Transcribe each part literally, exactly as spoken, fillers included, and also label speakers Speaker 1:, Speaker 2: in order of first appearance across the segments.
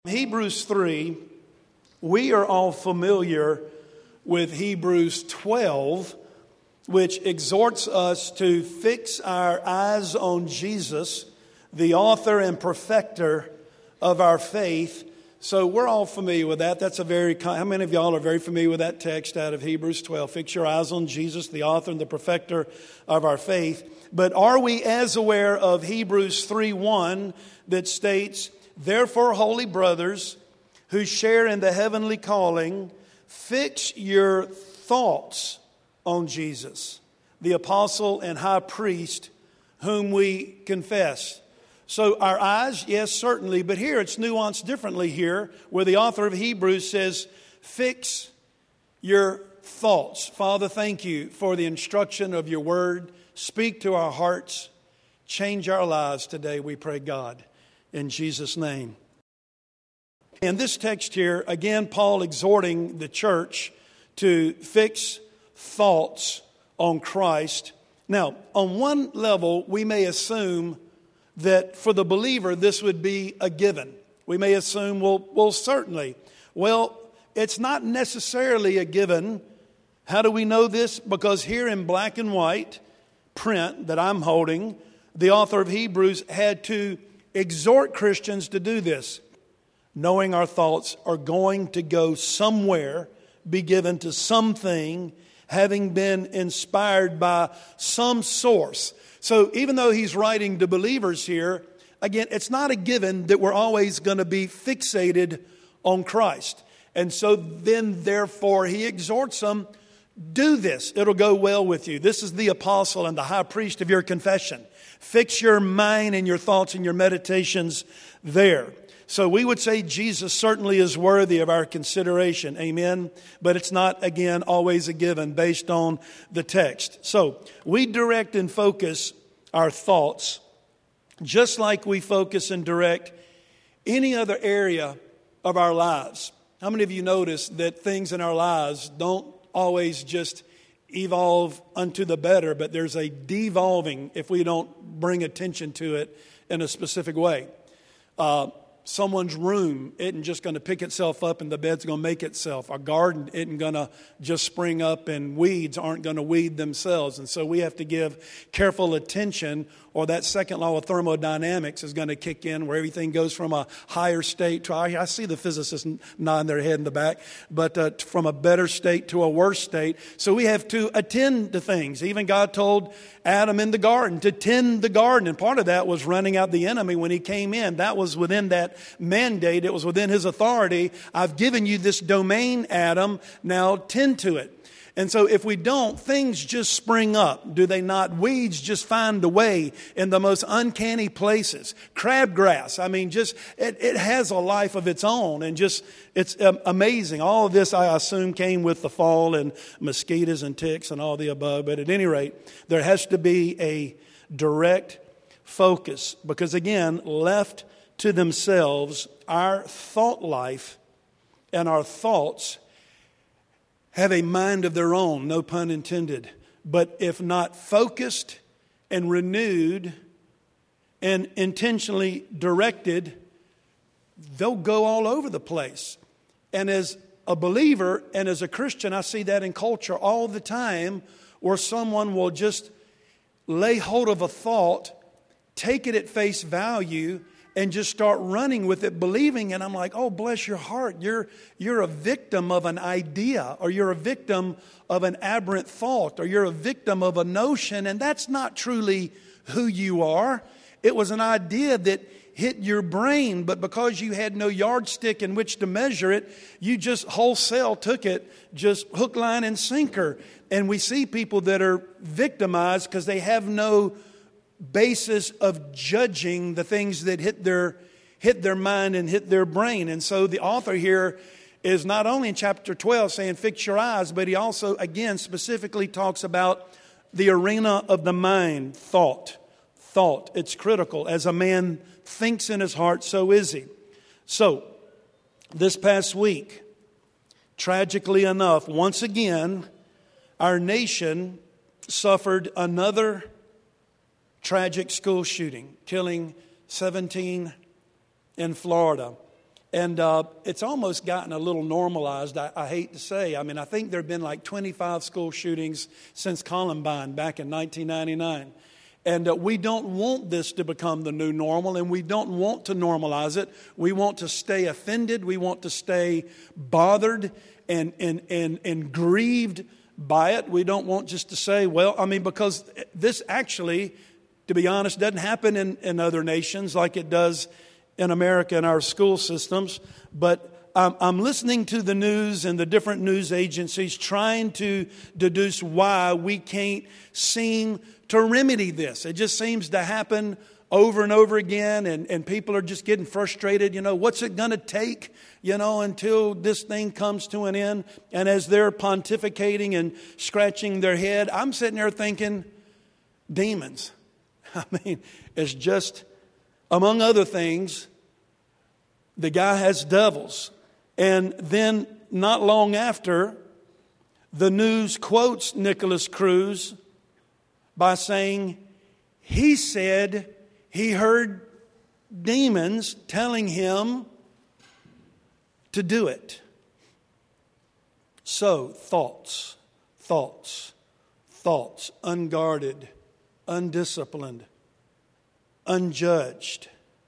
Speaker 1: Hebrews three, we are all familiar with Hebrews twelve, which exhorts us to fix our eyes on Jesus, the author and perfecter of our faith. So we're all familiar with that. That's a very, how many of y'all are very familiar with that text out of Hebrews twelve? Fix your eyes on Jesus, the author and the perfecter of our faith. But are we as aware of Hebrews three one that states, "Therefore, holy brothers who share in the heavenly calling, fix your thoughts on Jesus, the apostle and high priest whom we confess." So our eyes, yes, certainly, but here it's nuanced differently here, where the author of Hebrews says, fix your thoughts. Father, thank you for the instruction of your word. Speak to our hearts. Change our lives today, we pray, God, in Jesus' name. In this text here, again, Paul exhorting the church to fix thoughts on Christ. Now, on one level, we may assume that for the believer, this would be a given. We may assume, well, well, certainly. Well, it's not necessarily a given. How do we know this? Because here in black and white print that I'm holding, the author of Hebrews had to exhort Christians to do this, knowing our thoughts are going to go somewhere, be given to something, having been inspired by some source. So even though he's writing to believers here, again, it's not a given that we're always going to be fixated on Christ. And so then, therefore, he exhorts them, do this. It'll go well with you. This is the apostle and the high priest of your confession. Fix your mind and your thoughts and your meditations there. So we would say Jesus certainly is worthy of our consideration. Amen. But it's not, again, always a given based on the text. So we direct and focus our thoughts just like we focus and direct any other area of our lives. How many of you notice that things in our lives don't always just evolve unto the better, but there's a devolving if we don't bring attention to it in a specific way? Uh, Someone's room isn't just going to pick itself up and the bed's going to make itself. Our garden isn't going to just spring up and weeds aren't going to weed themselves. And so we have to give careful attention, or that second law of thermodynamics is going to kick in, where everything goes from a higher state to, I see the physicists nodding their head in the back, but uh, from a better state to a worse state. So we have to attend to things. Even God told Adam in the garden to tend the garden. And part of that was running out the enemy when he came in. That was within that mandate. It was within his authority. I've given you this domain, Adam. Now tend to it. And so if we don't, things just spring up. Do they not? Weeds just find a way in the most uncanny places. Crabgrass, I mean, just it, it has a life of its own, and just it's um, amazing. All of this, I assume, came with the fall and mosquitoes and ticks and all the above. But at any rate, there has to be a direct focus, because again, left to themselves, our thought life and our thoughts have a mind of their own, no pun intended. But if not focused and renewed and intentionally directed, they'll go all over the place. And as a believer and as a Christian, I see that in culture all the time, where someone will just lay hold of a thought, take it at face value, and just start running with it, believing. And I'm like, oh, bless your heart. You're, you're a victim of an idea, or you're a victim of an aberrant thought, or you're a victim of a notion. And that's not truly who you are. It was an idea that hit your brain, but because you had no yardstick in which to measure it, you just wholesale took it, just hook, line, and sinker. And we see people that are victimized because they have no basis of judging the things that hit their hit their mind and hit their brain. And so the author here is not only in chapter twelve saying fix your eyes, but he also again specifically talks about the arena of the mind, thought. Thought. It's critical. As a man thinks in his heart, so is he. So this past week, tragically enough, once again, our nation suffered another tragic school shooting, killing seventeen in Florida. And uh, it's almost gotten a little normalized, I, I hate to say. I mean, I think there have been like twenty-five school shootings since Columbine back in nineteen ninety-nine. And uh, we don't want this to become the new normal, and we don't want to normalize it. We want to stay offended. We want to stay bothered and, and, and, and grieved by it. We don't want just to say, well, I mean, because this actually, to be honest, doesn't happen in, in other nations like it does in America in our school systems. But I'm, I'm listening to the news and the different news agencies trying to deduce why we can't seem to remedy this. It just seems to happen over and over again, and, and people are just getting frustrated. You know, what's it going to take, you know, until this thing comes to an end? And as they're pontificating and scratching their head, I'm sitting there thinking, demons. I mean, it's just, among other things, the guy has devils. And then not long after, the news quotes Nicholas Cruz by saying, he said he heard demons telling him to do it. So, thoughts, thoughts, thoughts, unguarded, undisciplined, unjudged.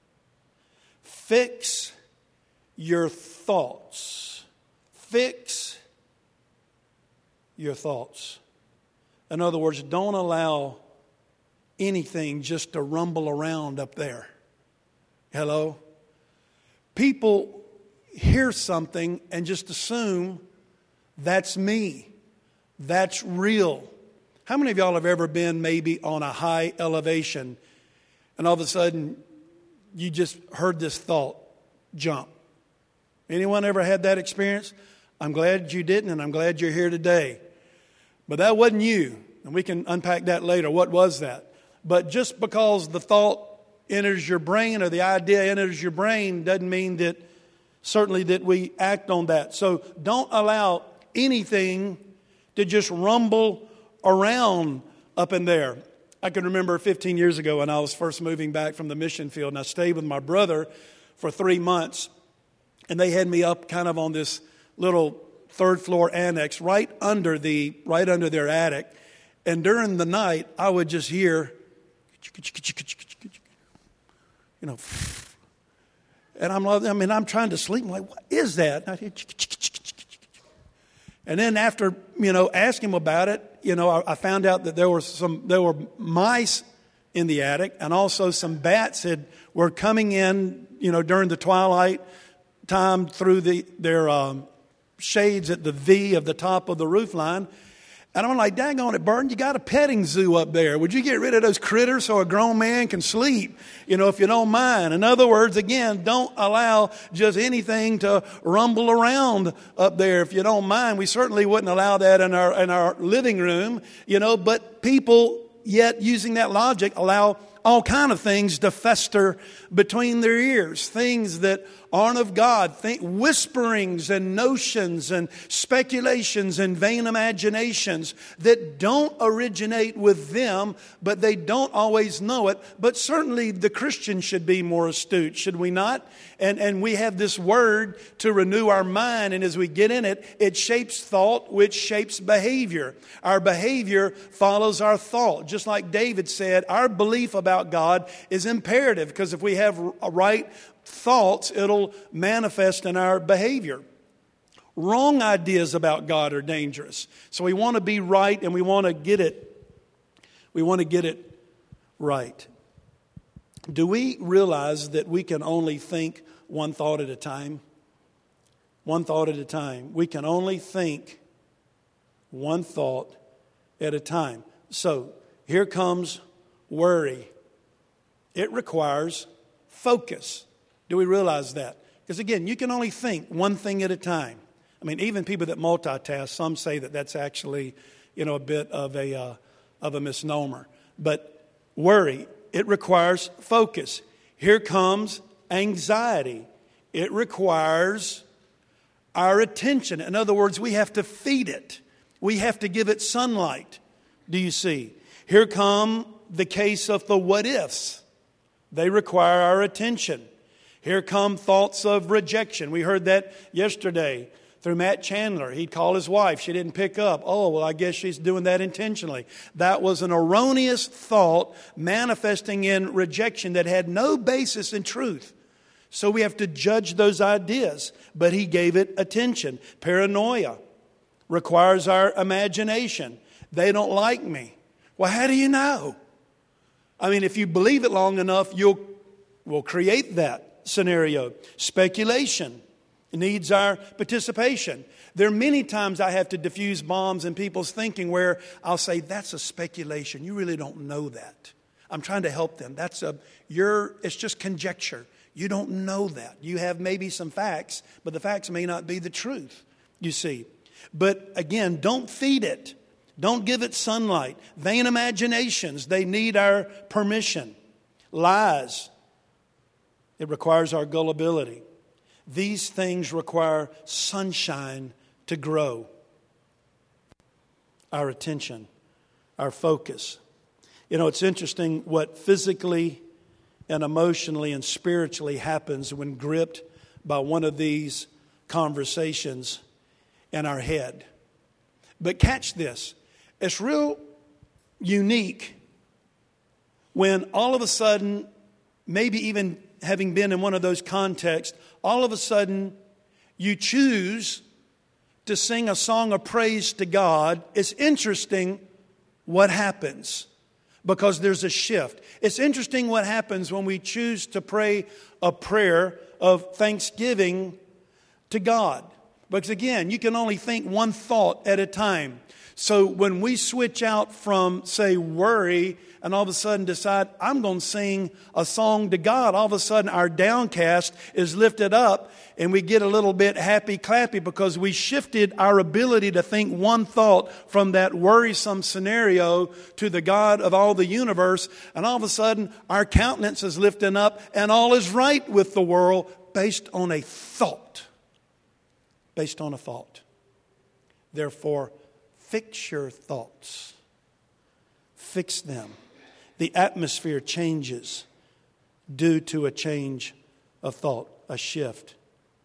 Speaker 1: Fix your thoughts. Fix your thoughts. In other words, don't allow anything just to rumble around up there. Hello? People hear something and just assume that's me. That's real. How many of y'all have ever been maybe on a high elevation and all of a sudden you just heard this thought jump? Anyone ever had that experience? I'm glad you didn't, and I'm glad you're here today. But that wasn't you. And we can unpack that later. What was that? But just because the thought enters your brain or the idea enters your brain doesn't mean that, certainly that we act on that. So don't allow anything to just rumble around up in there. I can remember fifteen years ago when I was first moving back from the mission field, and I stayed with my brother for three months. And they had me up kind of on this little third floor annex right under the right under their attic. And during the night, I would just hear, you know, and I'm I mean, I'm trying to sleep. I'm like, what is that? And then after, you know, asking him about it, you know, I, I found out that there were some there were mice in the attic, and also some bats had were coming in, you know, during the twilight time through the their um, shades at the V of the top of the roof line. And I'm like, dang on it, Burton, you got a petting zoo up there. Would you get rid of those critters so a grown man can sleep, you know, if you don't mind? In other words, again, don't allow just anything to rumble around up there if you don't mind. We certainly wouldn't allow that in our in our living room, you know, but people, yet using that logic, allow all kind of things to fester between their ears, things that aren't of God, think, whisperings and notions and speculations and vain imaginations that don't originate with them, but they don't always know it. But certainly the Christian should be more astute, should we not? And, and we have this word to renew our mind, and as we get in it, it shapes thought, which shapes behavior. Our behavior follows our thought. Just like David said, our belief about God is imperative, because if we have right thoughts, it'll manifest in our behavior. Wrong ideas about God are dangerous. So we want to be right, and we want to get it. We want to get it right. Do we realize that we can only think one thought at a time? One thought at a time. We can only think one thought at a time. So here comes worry. It requires focus. Do we realize that? Because again, you can only think one thing at a time. I mean, even people that multitask, some say that that's actually, you know, a bit of a uh, of a misnomer. But worry, it requires focus. Here comes anxiety. It requires our attention. In other words, we have to feed it. We have to give it sunlight. Do you see? Here come the case of the what ifs. They require our attention. Here come thoughts of rejection. We heard that yesterday through Matt Chandler. He'd call his wife. She didn't pick up. Oh, well, I guess she's doing that intentionally. That was an erroneous thought manifesting in rejection that had no basis in truth. So we have to judge those ideas. But he gave it attention. Paranoia requires our imagination. They don't like me. Well, how do you know? I mean, if you believe it long enough, you'll will create that scenario. Speculation needs our participation. There are many times I have to diffuse bombs in people's thinking where I'll say, that's a speculation. You really don't know that. I'm trying to help them. That's a, you're, it's just conjecture. You don't know that. You have maybe some facts, but the facts may not be the truth, you see. But again, don't feed it. Don't give it sunlight. Vain imaginations, they need our permission. Lies, it requires our gullibility. These things require sunshine to grow. Our attention, our focus. You know, it's interesting what physically and emotionally and spiritually happens when gripped by one of these conversations in our head. But catch this. It's real unique when all of a sudden, maybe even having been in one of those contexts, all of a sudden you choose to sing a song of praise to God. It's interesting what happens because there's a shift. It's interesting what happens when we choose to pray a prayer of thanksgiving to God. Because again, you can only think one thought at a time. So when we switch out from, say, worry and all of a sudden decide, I'm going to sing a song to God, all of a sudden our downcast is lifted up and we get a little bit happy-clappy because we shifted our ability to think one thought from that worrisome scenario to the God of all the universe. And all of a sudden our countenance is lifting up and all is right with the world based on a thought. Based on a thought. Therefore, fix your thoughts. Fix them. The atmosphere changes due to a change of thought, a shift,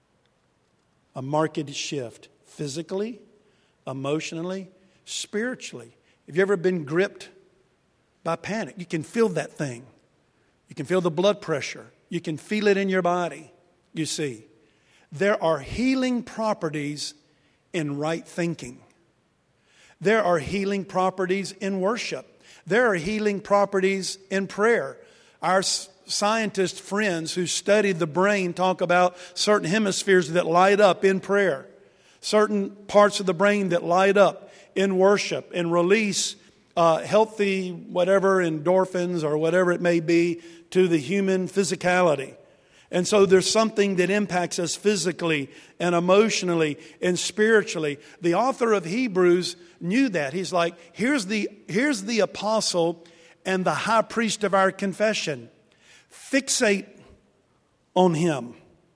Speaker 1: a marked shift, physically, emotionally, spiritually. Have you ever been gripped by panic? You can feel that thing. You can feel the blood pressure. You can feel it in your body, you see. There are healing properties in right thinking. There are healing properties in worship. There are healing properties in prayer. Our scientist friends who study the brain talk about certain hemispheres that light up in prayer. Certain parts of the brain that light up in worship and release uh, healthy whatever endorphins or whatever it may be to the human physicality. And so there's something that impacts us physically and emotionally and spiritually. The author of Hebrews knew that. He's like, here's the, here's the apostle and the high priest of our confession. Fixate on him.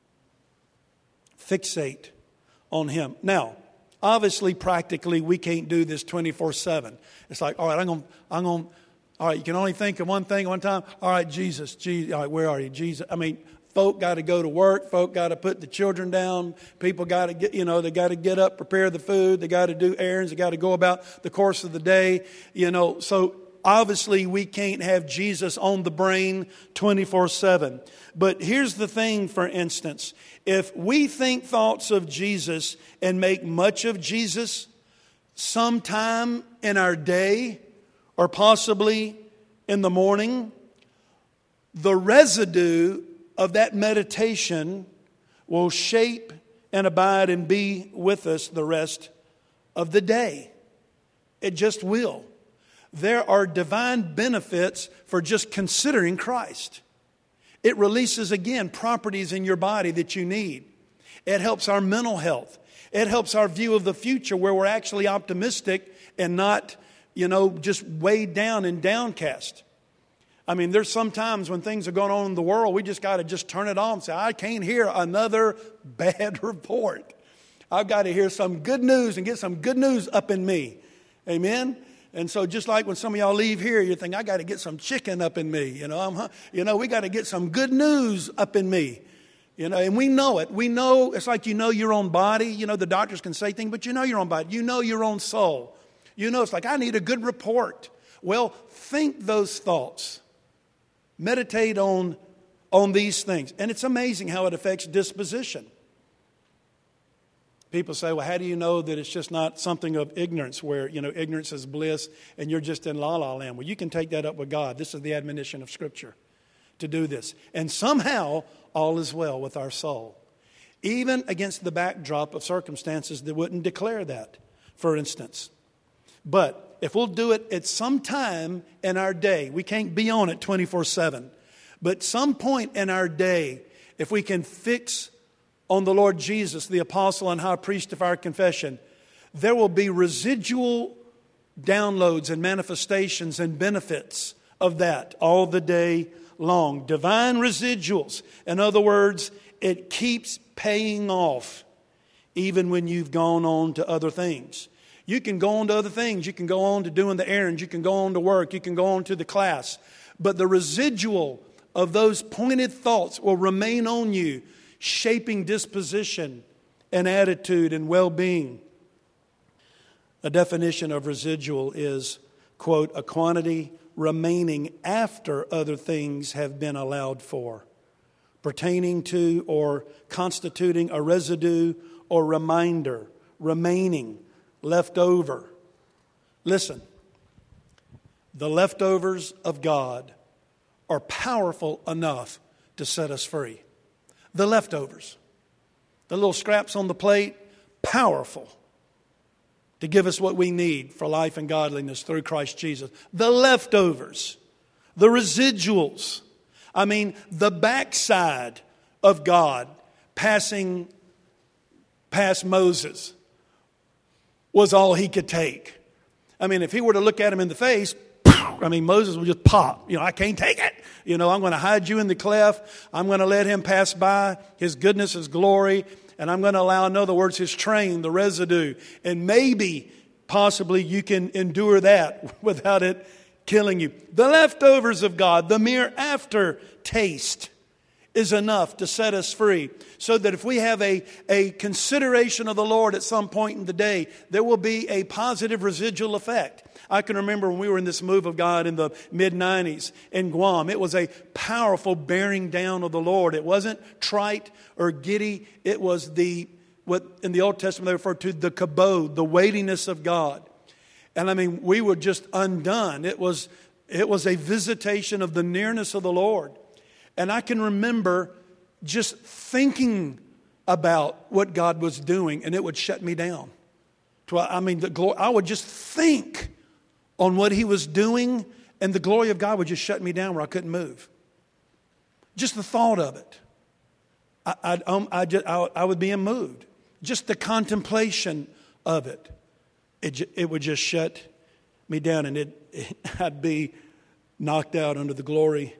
Speaker 1: Fixate on him. Now, obviously, practically, we can't do this twenty-four seven. It's like, all right, I'm going, I'm going, all right, you can only think of one thing at one time. All right, Jesus, Jesus, all right, where are you, Jesus? I mean, folk got to go to work. Folk got to put the children down. People got to get, you know, they got to get up, prepare the food. They got to do errands. They got to go about the course of the day. You know, so obviously we can't have Jesus on the brain twenty-four seven. But here's the thing, for instance. If we think thoughts of Jesus and make much of Jesus sometime in our day or possibly in the morning, the residue of that meditation will shape and abide and be with us the rest of the day. It just will. There are divine benefits for just considering Christ. It releases, again, properties in your body that you need. It helps our mental health. It helps our view of the future where we're actually optimistic and not, you know, just weighed down and downcast. I mean, there's some times when things are going on in the world, we just got to just turn it on and say, I can't hear another bad report. I've got to hear some good news and get some good news up in me. Amen? And so just like when some of y'all leave here, you think, I got to get some chicken up in me. You know, I'm, you know, we got to get some good news up in me. You know, and we know it. We know, it's like you know your own body. You know, the doctors can say things, but you know your own body. You know your own soul. You know, it's like, I need a good report. Well, think those thoughts. Meditate on, on these things. And it's amazing how it affects disposition. People say, well, how do you know that it's just not something of ignorance where, you know, ignorance is bliss and you're just in la-la land? Well, you can take that up with God. This is the admonition of Scripture to do this. And somehow, all is well with our soul. Even against the backdrop of circumstances that wouldn't declare that, for instance. But if we'll do it at some time in our day, we can't be on it twenty-four seven, but some point in our day, if we can fix on the Lord Jesus, the apostle and high priest of our confession, there will be residual downloads and manifestations and benefits of that all the day long. Divine residuals. In other words, it keeps paying off even when you've gone on to other things. You can go on to other things. You can go on to doing the errands. You can go on to work. You can go on to the class. But the residual of those pointed thoughts will remain on you, shaping disposition and attitude and well-being. A definition of residual is, quote, a quantity remaining after other things have been allowed for, pertaining to or constituting a residue or reminder, remaining, left over. Listen, the leftovers of God are powerful enough to set us free. The leftovers, the little scraps on the plate, powerful to give us what we need for life and godliness through Christ Jesus. The leftovers, the residuals, I mean, the backside of God passing past Moses was all he could take. I mean, if he were to look at him in the face, I mean, Moses would just pop. You know, I can't take it. You know, I'm going to hide you in the cleft. I'm going to let him pass by, his goodness, his glory. And I'm going to allow, in other words, his train, the residue. And maybe, possibly, you can endure that without it killing you. The leftovers of God, the mere aftertaste, is enough to set us free. So that if we have a, a consideration of the Lord at some point in the day, there will be a positive residual effect. I can remember when we were in this move of God in the mid nineties in Guam. It was a powerful bearing down of the Lord. It wasn't trite or giddy. It was the, what in the Old Testament they refer to, the kabod, the weightiness of God. And I mean, we were just undone. It was, it was a visitation of the nearness of the Lord. And I can remember just thinking about what God was doing, and it would shut me down. I mean, the glory, I would just think on what He was doing, and the glory of God would just shut me down where I couldn't move. Just the thought of it. I, I, um, I, just, I, I would be moved. Just the contemplation of it. It, it would just shut me down, and it, it, I'd be knocked out under the glory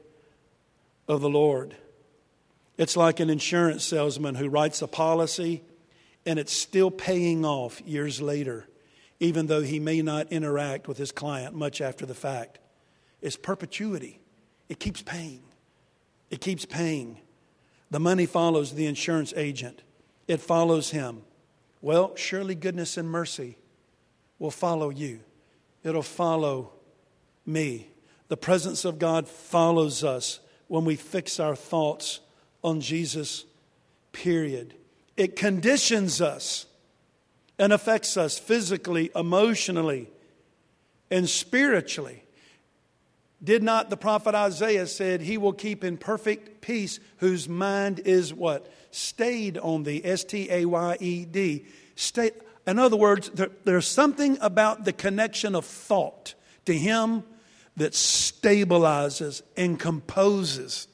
Speaker 1: of the Lord. It's like an insurance salesman who writes a policy and it's still paying off years later, even though he may not interact with his client much after the fact. It's perpetuity. It keeps paying. It keeps paying. The money follows the insurance agent. It follows him. Well, surely goodness and mercy will follow you. It'll follow me. The presence of God follows us when we fix our thoughts on Jesus, period. It conditions us and affects us physically, emotionally, and spiritually. Did not the prophet Isaiah said, He will keep in perfect peace whose mind is what? Stayed on thee. S T A Y E D. Stay. In other words, there, there's something about the connection of thought to Him that stabilizes and composes.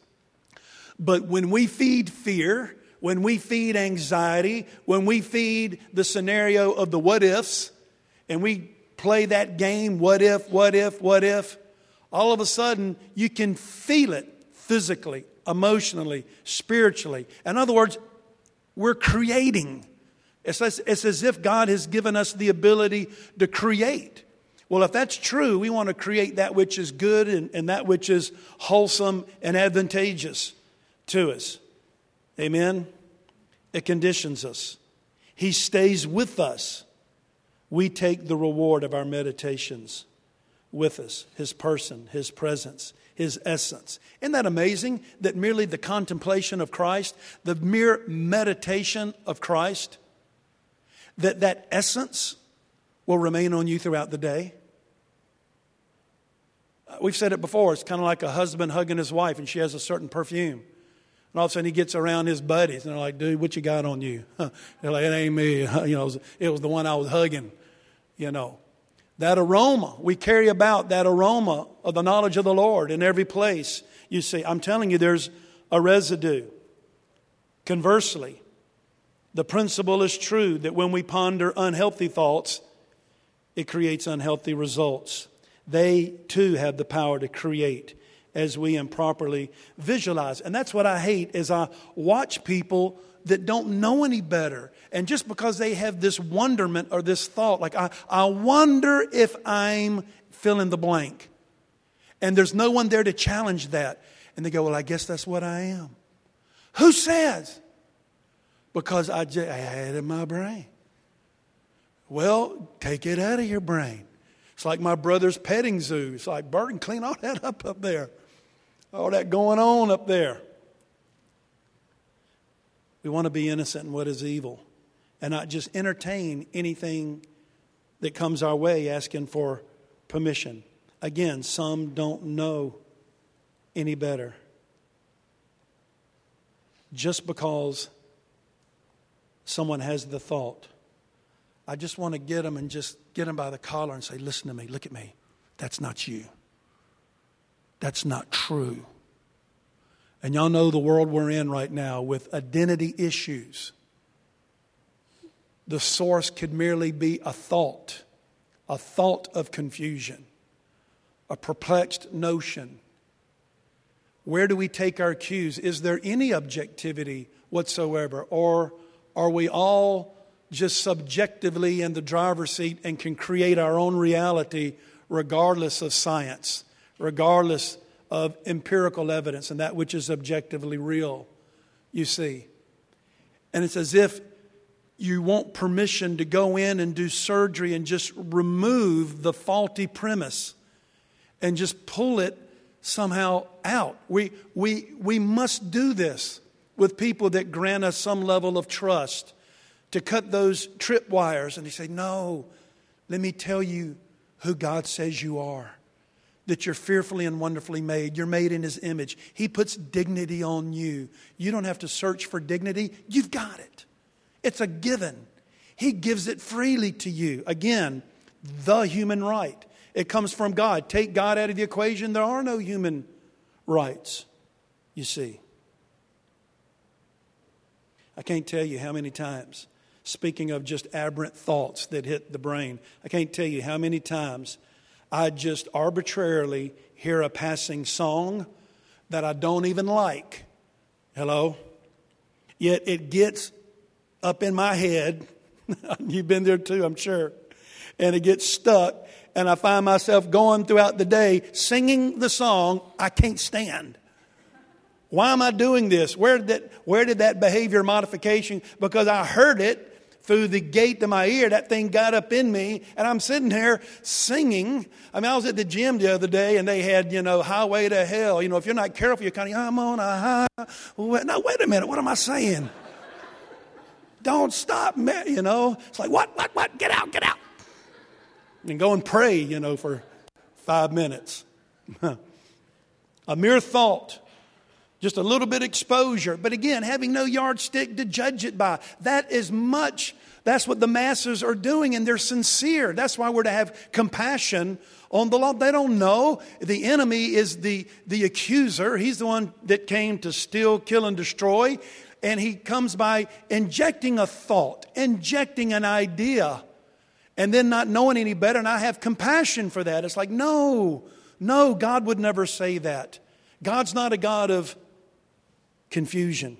Speaker 1: But when we feed fear, when we feed anxiety, when we feed the scenario of the what ifs, and we play that game, what if, what if, what if, all of a sudden you can feel it physically, emotionally, spiritually. In other words, we're creating. It's as, it's as if God has given us the ability to create. Well, if that's true, we want to create that which is good and, and that which is wholesome and advantageous to us. Amen? It conditions us. He stays with us. We take the reward of our meditations with us. His person, His presence, His essence. Isn't that amazing that merely the contemplation of Christ, the mere meditation of Christ, that that essence will remain on you throughout the day? We've said it before. It's kind of like a husband hugging his wife and she has a certain perfume. And all of a sudden he gets around his buddies and they're like, dude, what you got on you? They're like, it ain't me. You know, it was, it was the one I was hugging. You know, that aroma, we carry about that aroma of the knowledge of the Lord in every place. You see, I'm telling you, there's a residue. Conversely, the principle is true that when we ponder unhealthy thoughts, it creates unhealthy results. They too have the power to create as we improperly visualize. And that's what I hate as I watch people that don't know any better. And just because they have this wonderment or this thought, like, I, I wonder if I'm fill in the blank. And there's no one there to challenge that. And they go, well, I guess that's what I am. Who says? Because I, just, I had it in my brain. Well, take it out of your brain. It's like my brother's petting zoo. It's like, Burton, clean all that up up there. All that going on up there. We want to be innocent in what is evil and not just entertain anything that comes our way asking for permission. Again, some don't know any better. Just because someone has the thought, I just want to get them and just get them by the collar and say, listen to me, look at me. That's not you. That's not true. And y'all know the world we're in right now with identity issues. The source could merely be a thought, a thought of confusion, a perplexed notion. Where do we take our cues? Is there any objectivity whatsoever? Or are we all just subjectively in the driver's seat and can create our own reality regardless of science, regardless of empirical evidence and that which is objectively real, you see? And it's as if you want permission to go in and do surgery and just remove the faulty premise and just pull it somehow out. We, we, we must do this with people that grant us some level of trust, to cut those tripwires. And they say, no, let me tell you who God says you are. That you're fearfully and wonderfully made. You're made in His image. He puts dignity on you. You don't have to search for dignity. You've got it. It's a given. He gives it freely to you. Again, the human right. It comes from God. Take God out of the equation, there are no human rights, you see. I can't tell you how many times, speaking of just aberrant thoughts that hit the brain, I can't tell you how many times I just arbitrarily hear a passing song that I don't even like. Hello? Yet it gets up in my head. You've been there too, I'm sure. And it gets stuck. And I find myself going throughout the day singing the song I can't stand. Why am I doing this? Where did that, where did that behavior modification? Because I heard it through the gate to my ear. That thing got up in me, and I'm sitting here singing. I mean, I was at the gym the other day, and they had, you know, Highway to Hell. You know, if you're not careful, you're kind of, I'm on a high. Now, wait a minute. What am I saying? Don't stop me, you know. It's like, what, what, what? Get out, get out. And go and pray, you know, for five minutes. A mere thought. Just a little bit of exposure. But again, having no yardstick to judge it by. That is much. That's what the masses are doing, and they're sincere. That's why we're to have compassion on the law. They don't know. The enemy is the, the accuser. He's the one that came to steal, kill, and destroy. And he comes by injecting a thought, injecting an idea, and then not knowing any better. And I have compassion for that. It's like, no, no, God would never say that. God's not a God of confusion.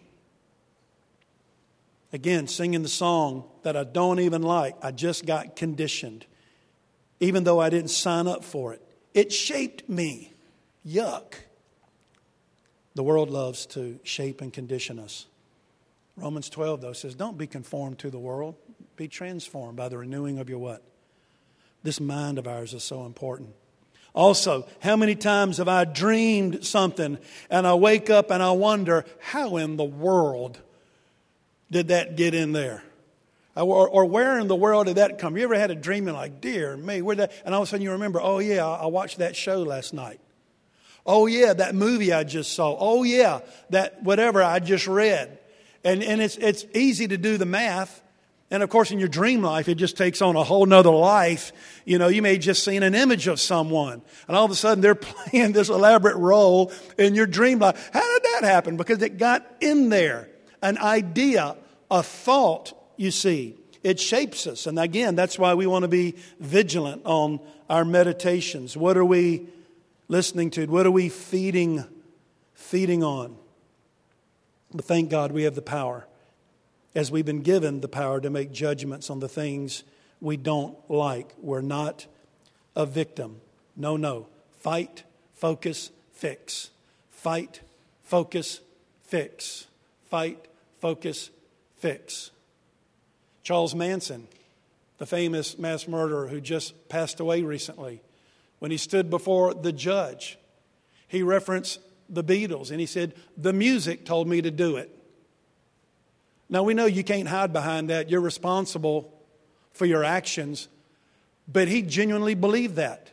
Speaker 1: Again, singing the song that I don't even like. I just got conditioned. Even though I didn't sign up for it. It shaped me. Yuck. The world loves to shape and condition us. Romans twelve, though, says, don't be conformed to the world. Be transformed by the renewing of your what? This mind of ours is so important. Also, how many times have I dreamed something and I wake up and I wonder, how in the world did that get in there? Or, or where in the world did that come? You ever had a dream and like, dear me, where that? And all of a sudden you remember, oh yeah, I watched that show last night. Oh yeah, that movie I just saw. Oh yeah, that whatever I just read. And and it's it's easy to do the math. And of course, in your dream life, it just takes on a whole nother life. You know, you may have just seen an image of someone, and all of a sudden they're playing this elaborate role in your dream life. How did that happen? Because it got in there. An idea, a thought, you see. It shapes us. And again, that's why we want to be vigilant on our meditations. What are we listening to? What are we feeding, feeding on? But thank God we have the power, as we've been given the power to make judgments on the things we don't like. We're not a victim. No, no. Fight, focus, fix. Fight, focus, fix. Fight, focus, fix. Charles Manson, the famous mass murderer who just passed away recently, when he stood before the judge, he referenced the Beatles and he said, the music told me to do it. Now, we know you can't hide behind that. You're responsible for your actions. But he genuinely believed that.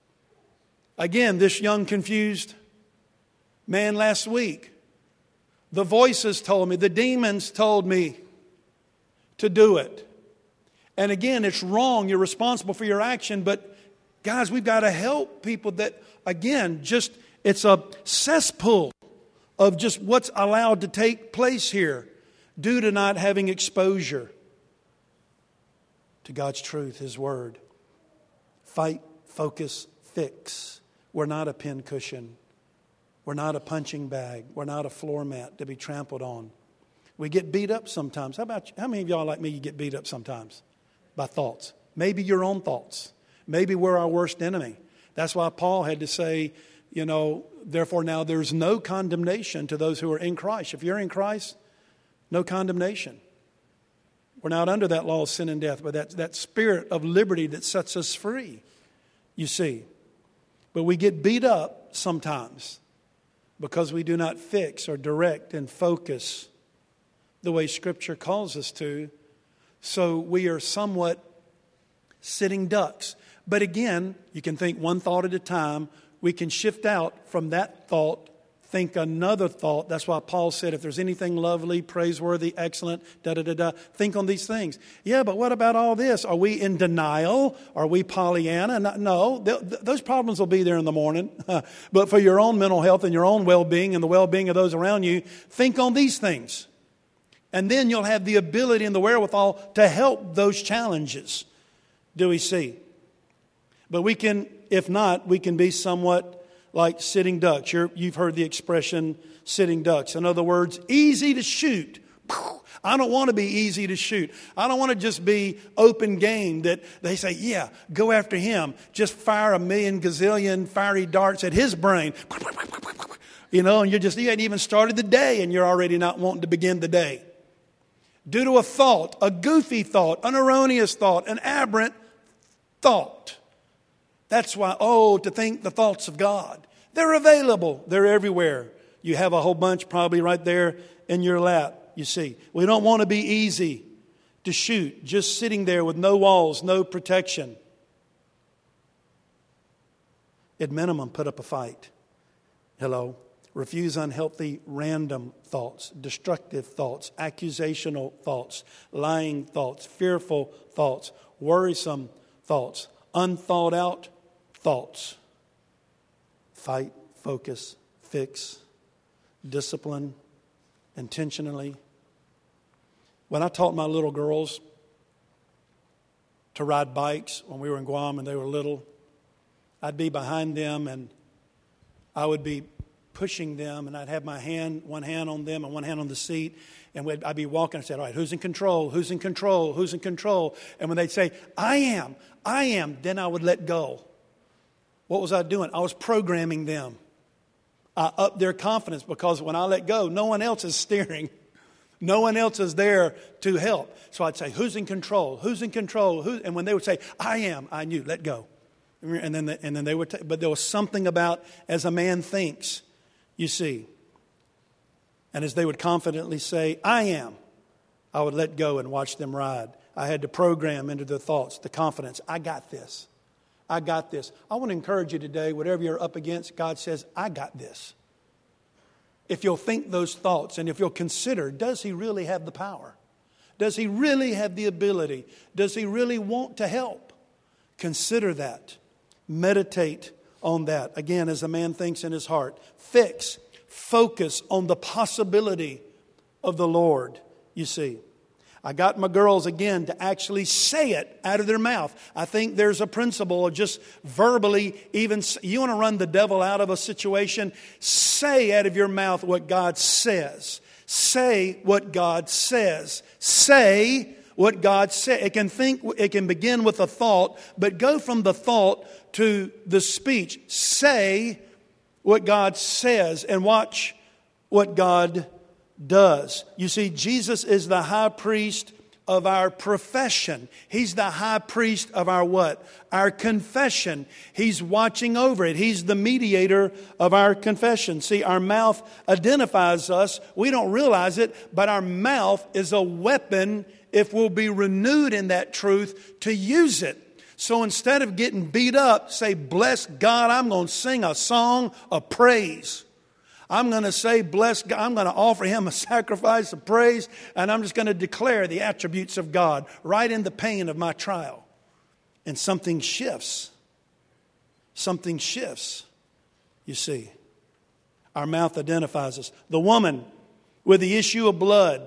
Speaker 1: Again, this young, confused man last week, the voices told me, the demons told me to do it. And again, it's wrong. You're responsible for your action. But guys, we've got to help people that, again, just it's a cesspool of just what's allowed to take place here, due to not having exposure to God's truth, His Word. Fight, focus, fix. We're not a pincushion. We're not a punching bag. We're not a floor mat to be trampled on. We get beat up sometimes. How about you? How many of y'all like me, you get beat up sometimes? By thoughts. Maybe your own thoughts. Maybe we're our worst enemy. That's why Paul had to say, you know, therefore now there's no condemnation to those who are in Christ. If you're in Christ, no condemnation. We're not under that law of sin and death, but that, that spirit of liberty that sets us free, you see. But we get beat up sometimes because we do not fix or direct and focus the way Scripture calls us to. So we are somewhat sitting ducks. But again, you can think one thought at a time. We can shift out from that thought, think another thought. That's why Paul said, if there's anything lovely, praiseworthy, excellent, da-da-da-da, think on these things. Yeah, but what about all this? Are we in denial? Are we Pollyanna? No, th- th- those problems will be there in the morning. But for your own mental health and your own well-being and the well-being of those around you, think on these things. And then you'll have the ability and the wherewithal to help those challenges. Do we see? But we can, if not, we can be somewhat like sitting ducks. You're, you've heard the expression sitting ducks. In other words, easy to shoot. I don't want to be easy to shoot. I don't want to just be open game that they say, yeah, go after him. Just fire a million gazillion fiery darts at his brain. You know, and you're just, you hadn't even started the day and you're already not wanting to begin the day. Due to a thought, a goofy thought, an erroneous thought, an aberrant thought. That's why, oh, to think the thoughts of God. They're available. They're everywhere. You have a whole bunch probably right there in your lap, you see. We don't want to be easy to shoot, just sitting there with no walls, no protection. At minimum, put up a fight. Hello? Refuse unhealthy, random thoughts, destructive thoughts, accusational thoughts, lying thoughts, fearful thoughts, worrisome thoughts, unthought out thoughts. Fight, focus, fix, discipline, intentionally. When I taught my little girls to ride bikes when we were in Guam and they were little, I'd be behind them and I would be pushing them, and I'd have my hand, one hand on them and one hand on the seat, and I'd be walking and say, all right, who's in control? Who's in control? Who's in control? And when they'd say, I am, I am, then I would let go. What was I doing? I was programming them. I upped their confidence because when I let go, no one else is steering. No one else is there to help. So I'd say, who's in control? Who's in control? Who? And when they would say, I am, I knew, let go. And then, the, and then they would, t- but there was something about as a man thinks, you see. And as they would confidently say, I am, I would let go and watch them ride. I had to program into their thoughts the confidence. I got this. I got this. I want to encourage you today, whatever you're up against, God says, I got this. If you'll think those thoughts and if you'll consider, does He really have the power? Does He really have the ability? Does He really want to help? Consider that. Meditate on that. Again, as a man thinks in his heart. Fix, focus on the possibility of the Lord, you see. I got my girls again to actually say it out of their mouth. I think there's a principle of just verbally, even you want to run the devil out of a situation, say out of your mouth what God says. Say what God says. Say what God said. It can think, it can begin with a thought, but go from the thought to the speech. Say what God says and watch what God does. You see, Jesus is the high priest of our profession. He's the high priest of our what? Our confession. He's watching over it. He's the mediator of our confession. See, our mouth identifies us. We don't realize it, but our mouth is a weapon if we'll be renewed in that truth to use it. So instead of getting beat up, say, bless God, I'm going to sing a song of praise. I'm going to say, bless God. I'm going to offer Him a sacrifice of praise. And I'm just going to declare the attributes of God right in the pain of my trial. And something shifts. Something shifts. You see. Our mouth identifies us. The woman with the issue of blood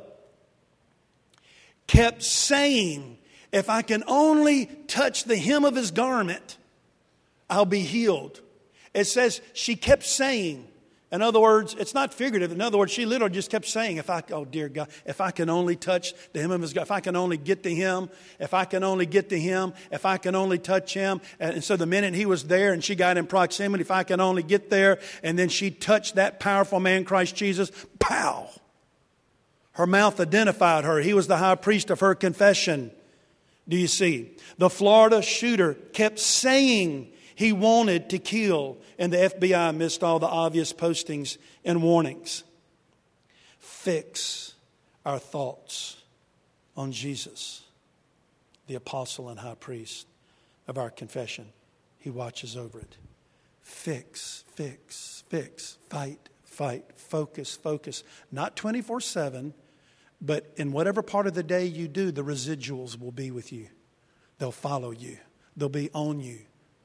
Speaker 1: kept saying, if I can only touch the hem of His garment, I'll be healed. It says she kept saying. In other words, it's not figurative. In other words, she literally just kept saying, if I, oh dear God, if I can only touch the hem of His garment, if I can only get to Him, if I can only get to Him, if I can only touch Him. And so the minute He was there and she got in proximity, if I can only get there, and then she touched that powerful man, Christ Jesus, pow! Her mouth identified her. He was the high priest of her confession. Do you see? The Florida shooter kept saying he wanted to kill, and the F B I missed all the obvious postings and warnings. Fix our thoughts on Jesus, the apostle and high priest of our confession. He watches over it. Fix, fix, fix, fight, fight, focus, focus. Not twenty-four seven, but in whatever part of the day you do, the residuals will be with you. They'll follow you. They'll be on you.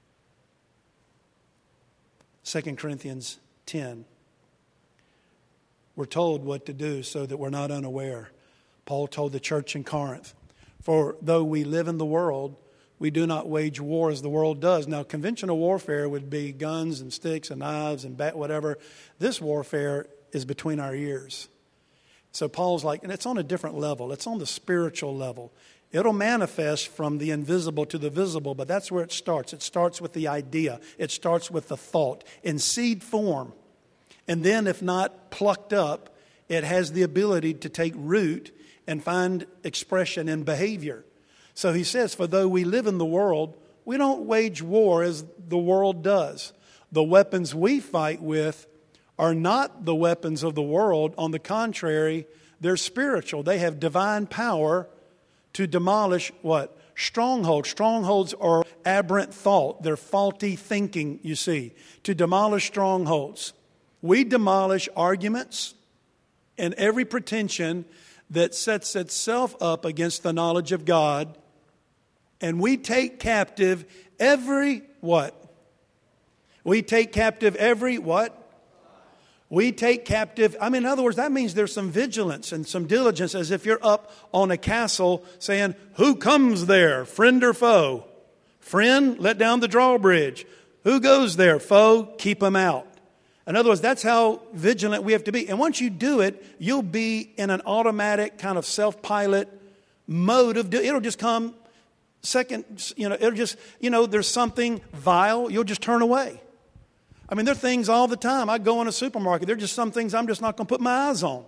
Speaker 1: Second Corinthians ten. We're told what to do so that we're not unaware. Paul told the church in Corinth, for though we live in the world, we do not wage war as the world does. Now, conventional warfare would be guns and sticks and knives and bat, whatever. This warfare is between our ears. So Paul's like, and it's on a different level. It's on the spiritual level. It'll manifest from the invisible to the visible, but that's where it starts. It starts with the idea. It starts with the thought in seed form. And then if not plucked up, it has the ability to take root and find expression in behavior. So he says, for though we live in the world, we don't wage war as the world does. The weapons we fight with are not the weapons of the world. On the contrary, they're spiritual. They have divine power to demolish what? Strongholds. Strongholds are aberrant thought. They're faulty thinking, you see. To demolish strongholds. We demolish arguments and every pretension that sets itself up against the knowledge of God. And we take captive every what? We take captive every what? We take captive, I mean, in other words, that means there's some vigilance and some diligence, as if you're up on a castle saying, who comes there, friend or foe? Friend, let down the drawbridge. Who goes there? Foe, keep them out. In other words, that's how vigilant we have to be. And once you do it, you'll be in an automatic kind of self-pilot mode of doing it. It'll just come second, you know, it'll just, you know, there's something vile, you'll just turn away. I mean, there are things all the time. I go in a supermarket. There are just some things I'm just not going to put my eyes on.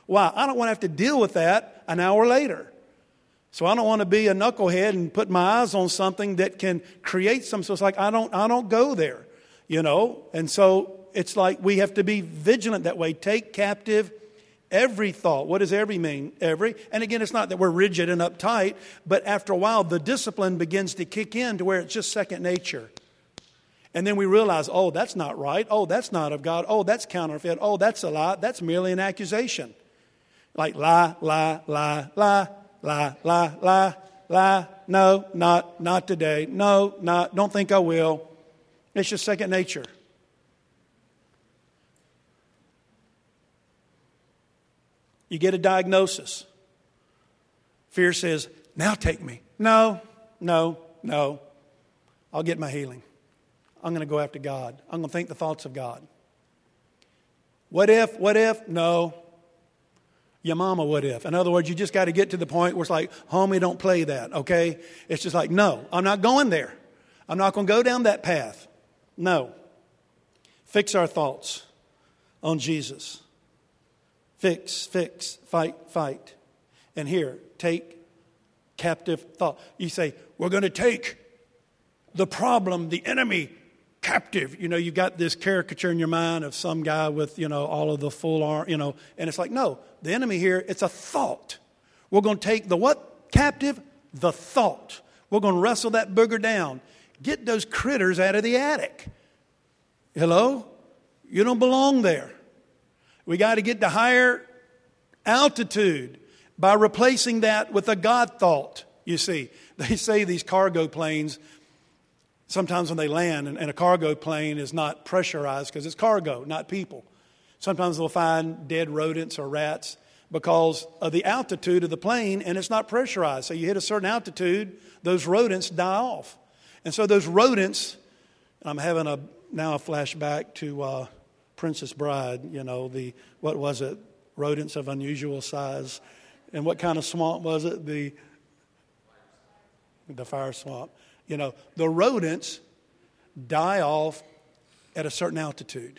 Speaker 1: Why? I don't want to have to deal with that an hour later. So I don't want to be a knucklehead and put my eyes on something that can create some. So it's like I don't, I don't go there, you know. And so it's like we have to be vigilant that way. Take captive every thought. What does every mean? Every. And again, it's not that we're rigid and uptight, but after a while, the discipline begins to kick in to where it's just second nature. And then we realize, oh, that's not right. Oh, that's not of God. Oh, that's counterfeit. Oh, that's a lie. That's merely an accusation. Like lie, lie, lie, lie. Lie, lie, lie, lie. No, not, not today. No, not, don't think I will. It's just second nature. You get a diagnosis. Fear says, now take me. No, no, no. I'll get my healing. I'm going to go after God. I'm going to think the thoughts of God. What if, what if? No. Your mama, what if? In other words, you just got to get to the point where it's like, homie, don't play that, okay? It's just like, no, I'm not going there. I'm not going to go down that path. No. Fix our thoughts on Jesus. Fix, fix, fight, fight. And here, take captive thought. You say, we're going to take the problem, the enemy, captive. You know, you've got this caricature in your mind of some guy with, you know, all of the full arm, you know, and it's like, no, the enemy here, it's a thought. We're going to take the what? Captive? The thought. We're going to wrestle that booger down. Get those critters out of the attic. Hello? You don't belong there. We got to get to higher altitude by replacing that with a God thought, you see. They say these cargo planes, sometimes when they land, and a cargo plane is not pressurized because it's cargo, not people. Sometimes they'll find dead rodents or rats because of the altitude of the plane, and it's not pressurized. So you hit a certain altitude, those rodents die off. And so those rodents, I'm having a now a flashback to uh, Princess Bride, you know, the, what was it, rodents of unusual size. And what kind of swamp was it? The, the fire swamp. You know, the rodents die off at a certain altitude.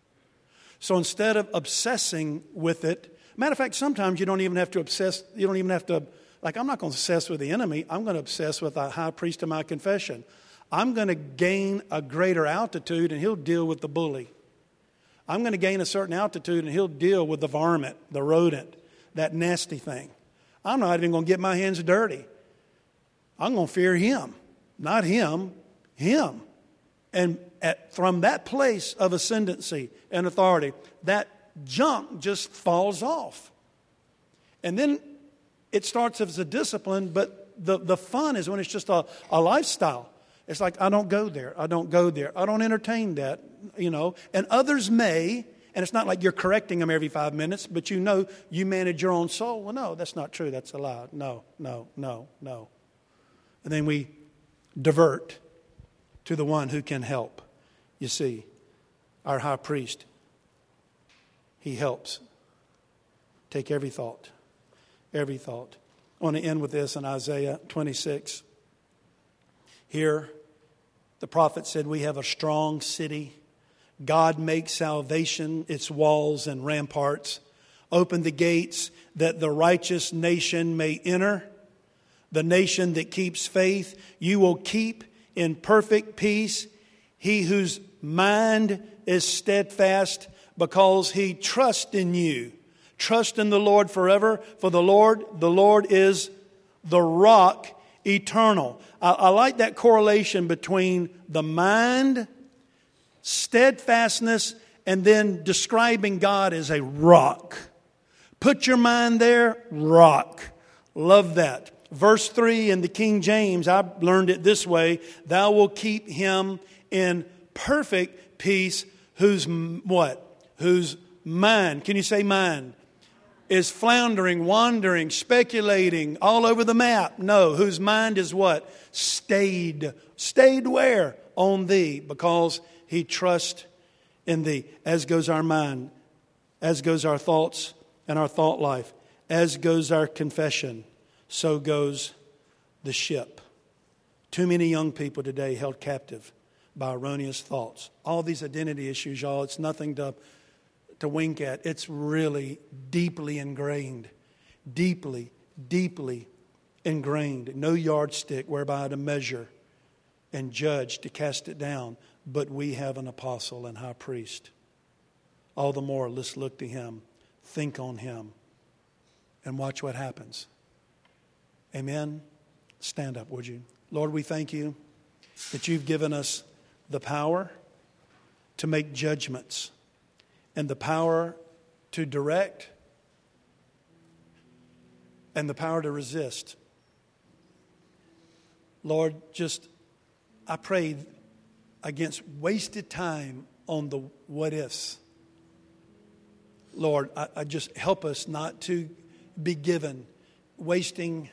Speaker 1: So instead of obsessing with it, matter of fact, sometimes you don't even have to obsess, you don't even have to, like, I'm not going to obsess with the enemy. I'm going to obsess with the high priest of my confession. I'm going to gain a greater altitude and he'll deal with the bully. I'm going to gain a certain altitude and he'll deal with the varmint, the rodent, that nasty thing. I'm not even going to get my hands dirty. I'm going to fear him. Not him, him. And at, from that place of ascendancy and authority, that junk just falls off. And then it starts as a discipline, but the, the fun is when it's just a, a lifestyle. It's like, I don't go there. I don't go there. I don't entertain that, you know. And others may, and it's not like you're correcting them every five minutes, but you know you manage your own soul. Well, no, that's not true. That's a lie. No, no, no, no. And then we divert to the one who can help. You see, our high priest, he helps. Take every thought, every thought. I want to end with this in Isaiah twenty-six. Here, the prophet said, we have a strong city. God makes salvation its walls and ramparts. Open the gates that the righteous nation may enter. The nation that keeps faith, you will keep in perfect peace. He whose mind is steadfast because he trusts in you. Trust in the Lord forever, for the Lord, the Lord is the rock eternal. I, I like that correlation between the mind, steadfastness, and then describing God as a rock. Put your mind there, rock. Love that. Verse three in the King James, I learned it this way. Thou will keep him in perfect peace whose what? Whose mind, can you say mind? Is floundering, wandering, speculating all over the map. No, whose mind is what? Stayed. Stayed where? On thee, because he trusts in thee. As goes our mind, as goes our thoughts and our thought life, as goes our confession, so goes the ship. Too many young people today held captive by erroneous thoughts. All these identity issues, y'all, it's nothing to to wink at. It's really deeply ingrained, deeply, deeply ingrained. No yardstick whereby to measure and judge, to cast it down. But we have an apostle and high priest. All the more, let's look to him, think on him, and watch what happens. Amen? Stand up, would you? Lord, we thank you that you've given us the power to make judgments and the power to direct and the power to resist. Lord, just I pray against wasted time on the what ifs. Lord, I, I just help us not to be given wasting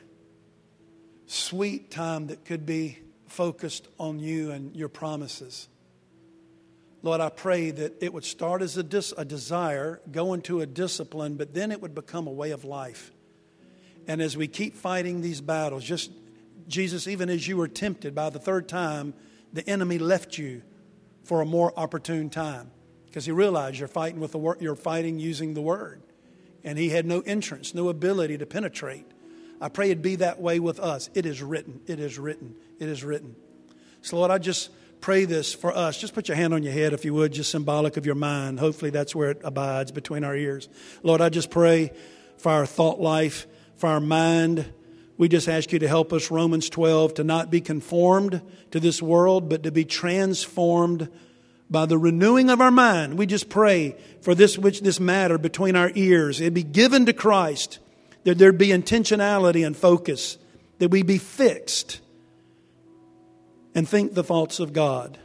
Speaker 1: sweet time that could be focused on you and your promises. Lord, I pray that it would start as a, dis- a desire, go into a discipline, but then it would become a way of life. And as we keep fighting these battles, just Jesus, even as you were tempted by the third time, the enemy left you for a more opportune time because he realized you're fighting with the word, you're fighting using the word, and he had no entrance, no ability to penetrate. I pray it'd be that way with us. It is written. It is written. It is written. So Lord, I just pray this for us. Just put your hand on your head, if you would, just symbolic of your mind. Hopefully that's where it abides, between our ears. Lord, I just pray for our thought life, for our mind. We just ask you to help us, Romans twelve, to not be conformed to this world, but to be transformed by the renewing of our mind. We just pray for this which this matter between our ears. It be given to Christ, that there be intentionality and focus, that we be fixed and think the thoughts of God.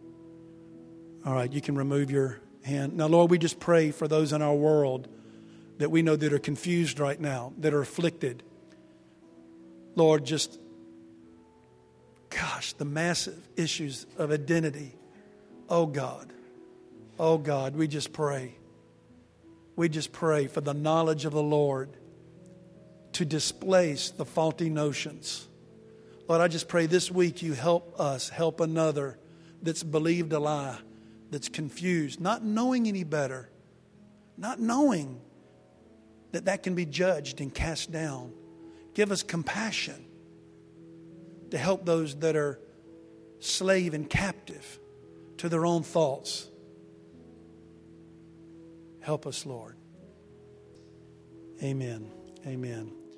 Speaker 1: All right, you can remove your hand. Now, Lord, we just pray for those in our world that we know that are confused right now, that are afflicted. Lord, just, gosh, the massive issues of identity. Oh, God. Oh, God, we just pray. We just pray for the knowledge of the Lord to displace the faulty notions. Lord, I just pray this week you help us, help another that's believed a lie, that's confused, not knowing any better, not knowing that that can be judged and cast down. Give us compassion to help those that are slave and captive to their own thoughts. Help us, Lord. Amen. Amen.